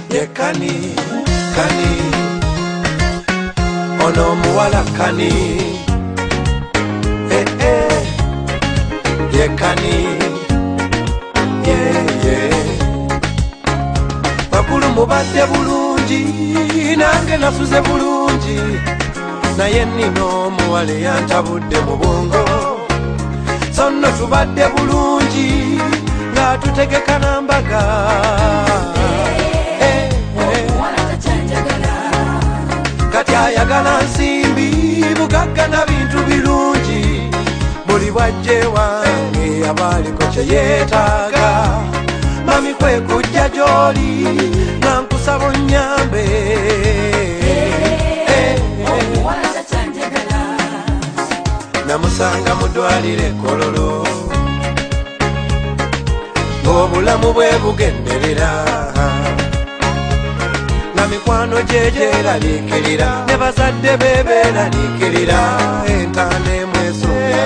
ye kani kani ono muwala kani ye kani bakulu mubadde bulungi nange nasuze bulungi naye nino muwale yantabudde mu bwongo sonno tubadde bulungi nga tutegeka nambaga kati ayagala nsimbi bugagga na bintu birungi buli bwajje wange abaliko kye yeetaaga mami kwe kujja gy'oli nga nkusaba onnyambe namusanga mu ddwaliro Kololo ng'obulamu bwe bugenderera na mikwano gye gyeraliikirira ne bazadde be beeraliikirira entaana emwesonga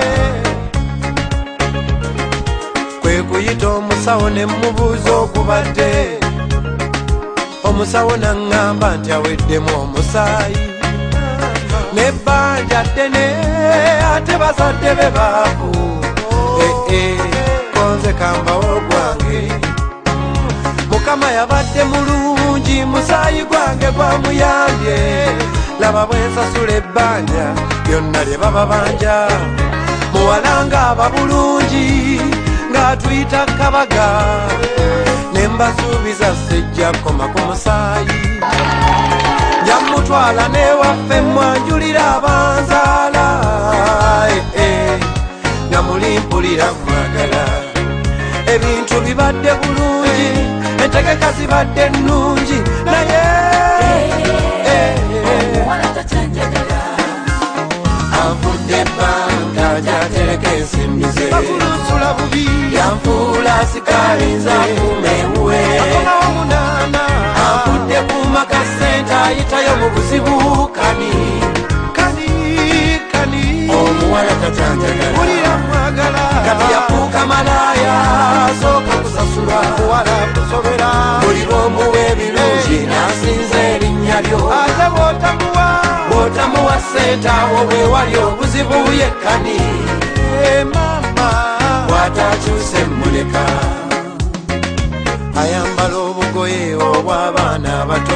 kwe kuyita omusawo ne mubuuza okubadde omusawo naŋŋamba nti aweddemu omusaayi nebbanja ddene ate bazadde be baavu konze kambawo gwange mukama yabadde mulungi musaayi gwange gwamuyambye laba bwe nsasula ebbanja byonna lye baba banja muwalanga aba bulungi ng'atuyita kabaga ne mbasuubiza sejja koma ku musaayi njamutwala newaffe mwanjulira abanzaala nga mulimpulira mwagala ebintu bibadde bulungi entegeka zibadde nnungi naye anfudde ebbanga gyatereka ensimbi ze bakulusula bubi yanfuula sikalinza kumewuwe anfudde kumaka sente ayitayo mu buzibu kani kani kani omuwala tatanjagala ulira mwagala kati yafuuka malaya asooka kusasula muwala kusobera buli bwomuwa ebirungi nasinza erinnya lyo ate bw'otamuwa sente awo bwe wali obuzibu yekkani mama bw'atakyuse muleka ayambala obugoye obw'abaana abato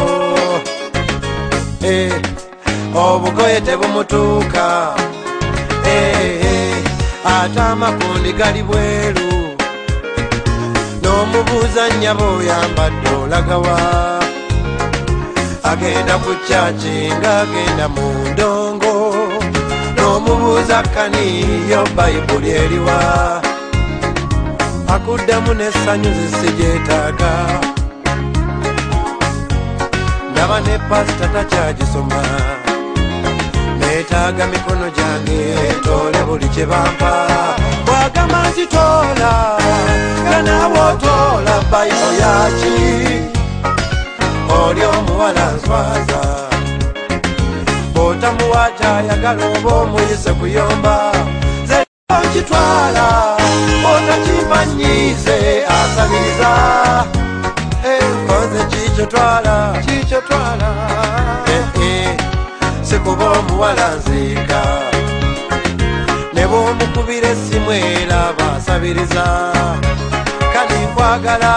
obugoye tebumutuuka ate amakundi gali bweru n'omubuuza nnyaba oyambadde olagawa agenda ku kyaki ng'agenda mu ndongo n'omubuuza kaniyo bayibuli eriwa akuddamu n'essanyu zisigyetaaga ndaba ne pasita takyagisoma neetaaga mikono gyange toole buli kye bampa bwagamba nti toola nga naawe otoola bayibo yaki oli omuwala nswaza bw'otamuwa kyayagala oba omuyise kuyomba ze nkitwala otakimanyize asabiriza konze kikyotwala sikuba omuwala nziika ne bw'omukubira essimu eraba asabiriza kani nkwagala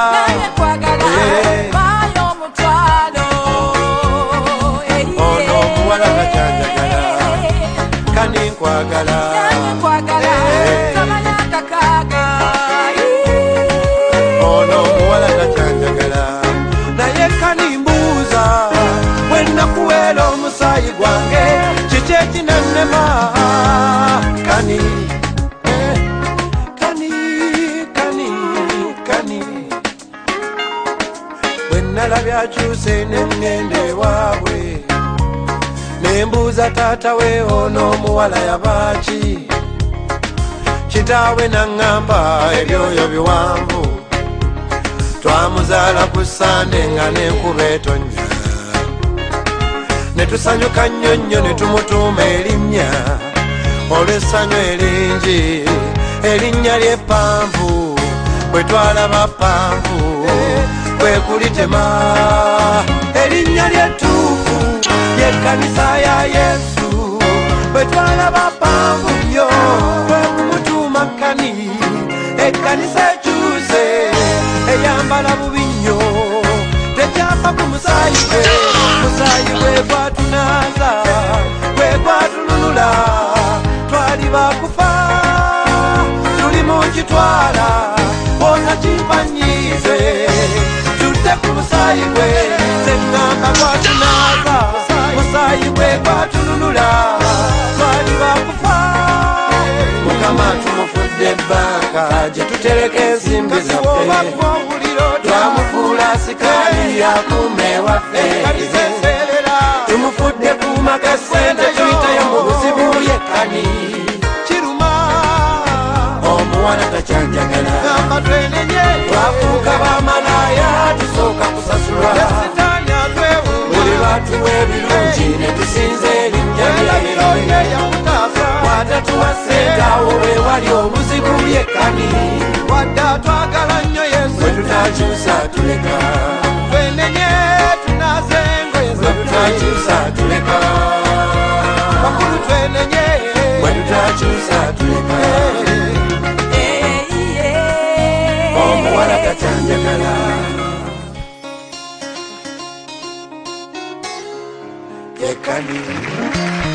ono omuwala takyanjagala kani nkwagala ono omuwala takyanjagala naye kani mbuuza bwe nakuweera omusaayi gwange kiki ekinannema kani bwe nalabye akyuse ne ŋŋenda ewaabwe ne mbuuza taata we ono omuwala yabaaki kitaawe naŋŋamba ebyoyo biwanvu twamuzaala ku Sande nga n'enkuba etonnya ne tusanyuka nnyo nnyo ne tumutuuma erinnya olw'essanyu eringi erinnya ly'eppanvu bwe twalaba ppanvu kwe kulitema erinnya ly'ettuufu y'ekkanisa ya Yesu bwe twalaba pambu nnyo kwe kumutuuma kkani ekkanisa ekyuse eyambala bubi nnyo tekyava ku musaayi gwe gwe gwatunaza gwe gwatulunula twali bakufa tuli mu kitwala bona kimpanyize tudde ku musaayi gwe zeŋŋamba gwatunaza musaayi gwe gwatulunula twali bakufa Mukama tumufudde ebbanga gye tutereka ensimbi zaffe twamufuula sikaali yakuume waffe tumufudde kuuma ka ssente tuyitayo mu buzibu yekkani kiruma omuwala takyanjagala twafuuka bamalaaya tusooka kusasulwa buli lwatuwa ebirungi ne tusinza erinnya lye watatuwa ssente awo wewali obuzibu yekkani wadde atwagala nnyo Yesu bwe tutakyusa tuleka twenenye tunaze engoye bwe tutakyusa tuleka bakulu twenenye bwe tutakyusa tuleka omuwala takyanjagala yekkani